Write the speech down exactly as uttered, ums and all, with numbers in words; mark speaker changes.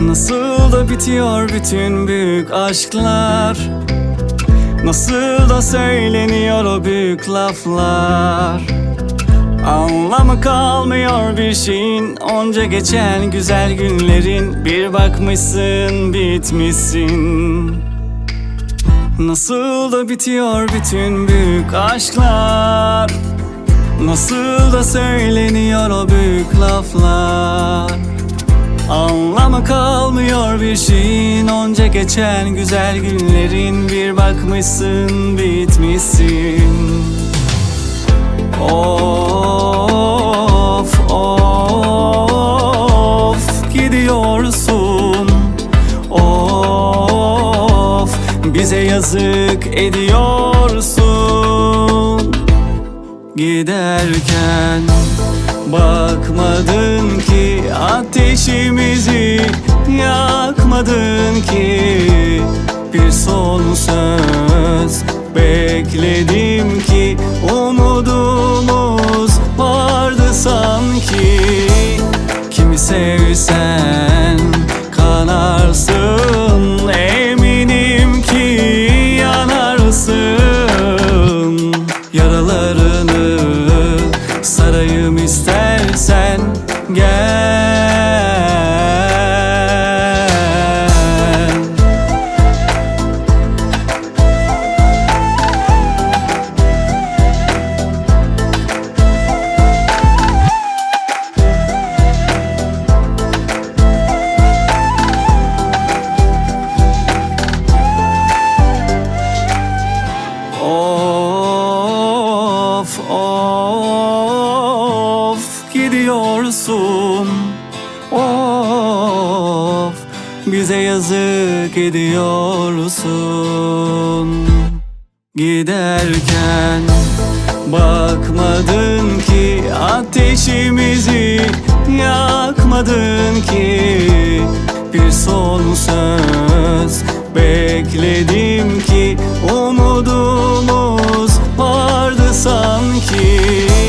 Speaker 1: Nasıl da bitiyor bütün büyük aşklar, nasıl da söyleniyor o büyük laflar. Anlamı kalmıyor bir şeyin, onca geçen güzel günlerin. Bir bakmışsın bitmişsin. Nasıl da bitiyor bütün büyük aşklar, nasıl da söyleniyor o büyük laflar. Anlamı kalmıyor bir şeyin, onca geçen güzel günlerin. Bir bakmışsın bitmişsin. Of of gidiyorsun. Of bize yazık ediyorsun. Giderken bakmadın ki, ateşimizi yakmadın ki. Bir son söz bekledim ki, umudumuz vardı sanki. Kimi sevsen kanarsın, eminim ki yanarsın. Yaralarını sarayım istersen gel. Of of gidiyorsun. Of bize yazık ediyorsun. Giderken bakmadın ki, ateşimizi yakmadın ki. Bir son söz bekledim ki, umudumuz vardı sanki.